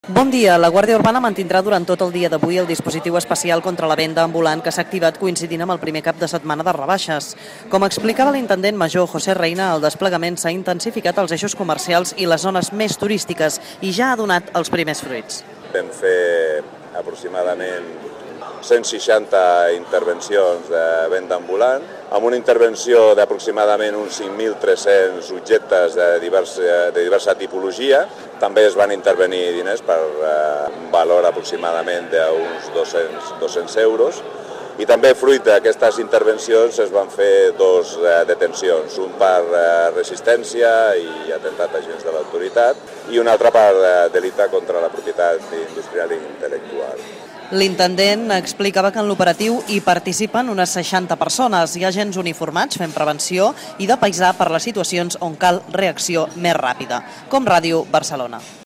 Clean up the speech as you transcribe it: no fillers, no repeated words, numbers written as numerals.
Bon dia. La Guàrdia Urbana mantindrà durant tot el dia d'avui el dispositiu especial contra la venda ambulant que s'ha activat coincidint amb el primer cap de setmana de rebaixes. Com explicava l'intendent major José Reina, el desplegament s'ha intensificat als eixos comercials i les zones més turístiques i ja ha donat els primers fruits. Vam fer aproximadament 160 intervencions de venda ambulant, amb una intervenció d'aproximadament uns 5.300 objectes de diversa tipologia. També es van intervenir diners per un valor aproximadament d'uns 200 euros. I també fruit d'aquestes intervencions es van fer dos detencions, un per resistència i atemptat a agents de l'autoritat i un altre per delicte contra la propietat industrial i intel·lectual. L'intendent explicava que en l'operatiu hi participen unes 60 persones. Hi ha agents uniformats fent prevenció i de paisà per les situacions on cal reacció més ràpida. Com Ràdio Barcelona.